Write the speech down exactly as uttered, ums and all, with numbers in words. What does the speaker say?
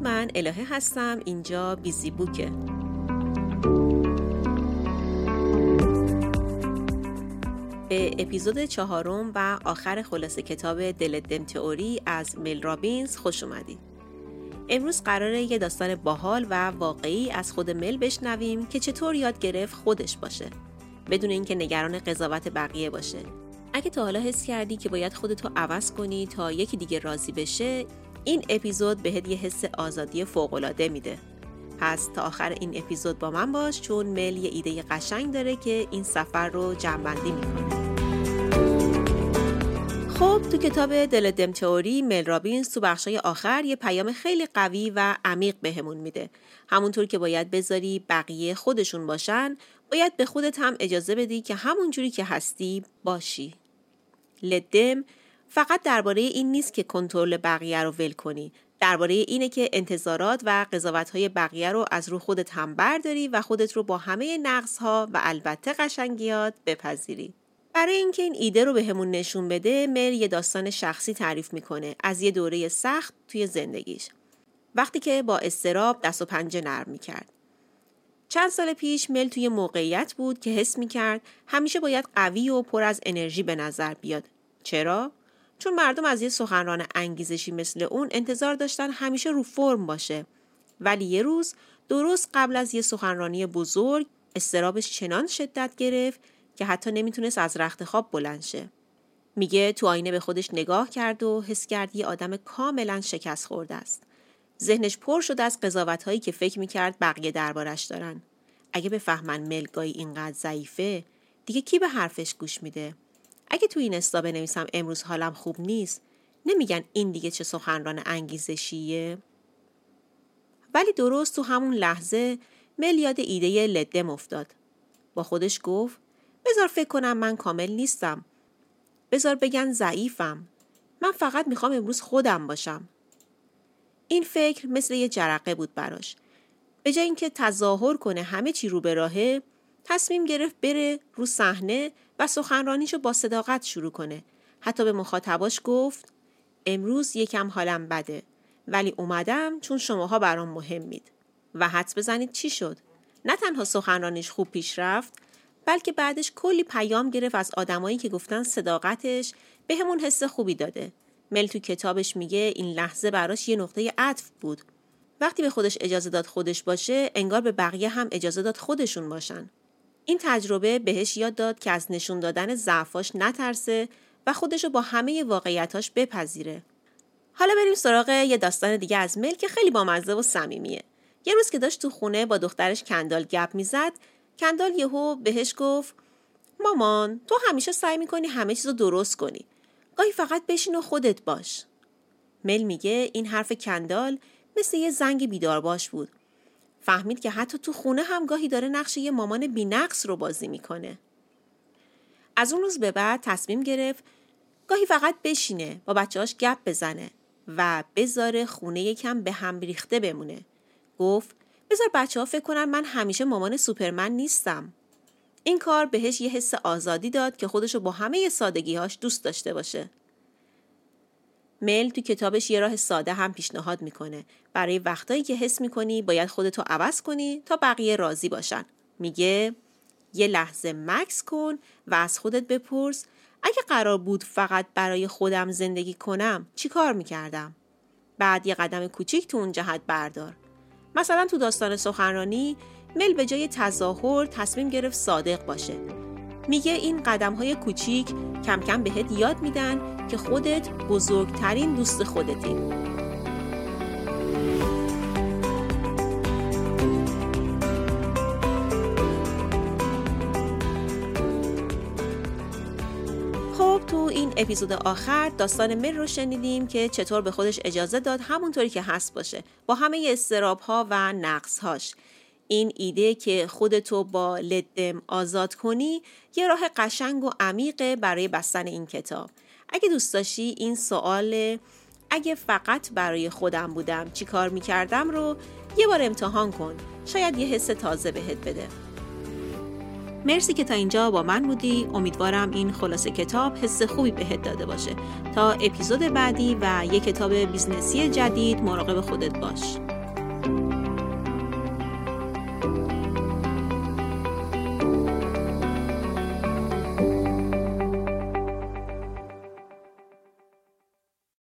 درود، من الهه هستم. اینجا بیزی بوکه. به اپیزود چهارم و آخر خلاصه کتاب دل دم تئوری از مل رابینز خوش اومدید. امروز قراره یه داستان باحال و واقعی از خود مل بشنویم که چطور یاد گرفت خودش باشه بدون اینکه نگران قضاوت بقیه باشه. اگه تا حالا حس کردی که باید خودتو عوض کنی تا یکی دیگه راضی بشه، این اپیزود بهت یه حس آزادی فوق‌العاده میده. پس تا آخر این اپیزود با من باش، چون مل یه ایده قشنگ داره که این سفر رو جمع‌بندی میکنه. خب تو کتاب دل دم تئوری مل رابینز تو بخشای آخر یه پیام خیلی قوی و عمیق بهمون میده. همونطور که باید بذاری بقیه خودشون باشن، باید به خودت هم اجازه بدی که همونجوری که هستی باشی. لدم فقط درباره این نیست که کنترل بقیه رو ول کنی، درباره اینه که انتظارات و قضاوت‌های بقیه رو از رو خودت هم برداری و خودت رو با همه نقص‌ها و البته قشنگیات بپذیری. برای اینکه این ایده رو بهمون نشون بده، مل یه داستان شخصی تعریف میکنه از یه دوره سخت توی زندگیش. وقتی که با اضطراب دست و پنجه نرم میکرد. چند سال پیش مل توی موقعیت بود که حس میکرد همیشه باید قوی و پر از انرژی به نظر بیاد. چرا؟ چون مردم از یه سخنران انگیزشی مثل اون انتظار داشتن همیشه رو فرم باشه. ولی یه روز درست قبل از یه سخنرانی بزرگ اضطرابش چنان شدت گرفت که حتی نمیتونست از رخت خواب بلند شه. میگه تو آینه به خودش نگاه کرد و حس کرد یه آدم کاملا شکست خورده است. ذهنش پر شد از قضاوت‌هایی که فکر میکرد بقیه دربارش دارن. اگه بفهمن مل گاهی اینقدر ضعیفه، دیگه کی به حرفش گوش میده؟ اگه تو این استا بنویسم امروز حالم خوب نیست، نمیگن این دیگه چه سخنران انگیزشیه؟ ولی درست تو همون لحظه مل یاد ایده لدم افتاد. با خودش گفت بذار فکر کنم من کامل نیستم. بذار بگن ضعیفم. من فقط میخوام امروز خودم باشم. این فکر مثل یه جرقه بود براش. به جای اینکه تظاهر کنه همه چی رو به راهه، تصمیم گرفت بره رو صحنه و سخنرانیشو با صداقت شروع کنه. حتی به مخاطباش گفت امروز یکم حالم بده، ولی اومدم چون شماها برام مهمید. و حدس بزنید چی شد؟ نه تنها سخنرانیش خوب پیش رفت، بلکه بعدش کلی پیام گرفت از آدمایی که گفتن صداقتش به همون حس خوبی داده. مل تو کتابش میگه این لحظه براش یه نقطه عطف بود. وقتی به خودش اجازه داد خودش باشه، انگار به بقیه هم اجازه داد خودشون باشن. این تجربه بهش یاد داد که از نشون دادن ضعفاش نترسه و خودشو با همه واقعیتاش بپذیره. حالا بریم سراغ یه داستان دیگه از مل که خیلی بامزه و صمیمیه. یه روز که داشت تو خونه با دخترش کندال گپ میزد، کندال یهو بهش گفت مامان، تو همیشه سعی میکنی همه چیزو درست کنی. گاهی فقط بشین و خودت باش. مل میگه این حرف کندال مثل یه زنگ بیدارباش بود. فهمید که حتی تو خونه هم گاهی داره نقش یه مامان بی‌نقص رو بازی میکنه. از اون روز به بعد تصمیم گرفت گاهی فقط بشینه، با بچه‌هاش گپ بزنه و بذاره خونه یکم به هم ریخته بمونه. گفت بذار بچه‌ها فکر کنن من همیشه مامان سوپرمن نیستم. این کار بهش یه حس آزادی داد که خودشو با همه سادگی‌هاش دوست داشته باشه. مل تو کتابش یه راه ساده هم پیشنهاد میکنه برای وقتایی که حس میکنی باید خودتو عوض کنی تا بقیه راضی باشن. میگه یه لحظه مکث کن و از خودت بپرس اگه قرار بود فقط برای خودم زندگی کنم چی کار میکردم؟ بعد یه قدم کوچیک تو اون جهت بردار. مثلا تو داستان سخنرانی مل به جای تظاهر تصمیم گرفت صادق باشه. میگه این قدم‌های کوچیک کم کم بهت یاد میدن که خودت بزرگترین دوست خودتی. خب تو این اپیزود آخر داستان مل رو شنیدیم که چطور به خودش اجازه داد همونطوری که هست باشه، با همه اضطراب‌ها و نقص‌هاش. این ایده که خودتو با لدم آزاد کنی یه راه قشنگ و عمیقه برای بستن این کتاب. اگه دوست داشتی این سوال اگه فقط برای خودم بودم چی کار میکردم رو یه بار امتحان کن. شاید یه حس تازه بهت بده. مرسی که تا اینجا با من بودی. امیدوارم این خلاصه کتاب حس خوبی بهت داده باشه. تا اپیزود بعدی و یک کتاب بیزنسی جدید مراقب خودت باش.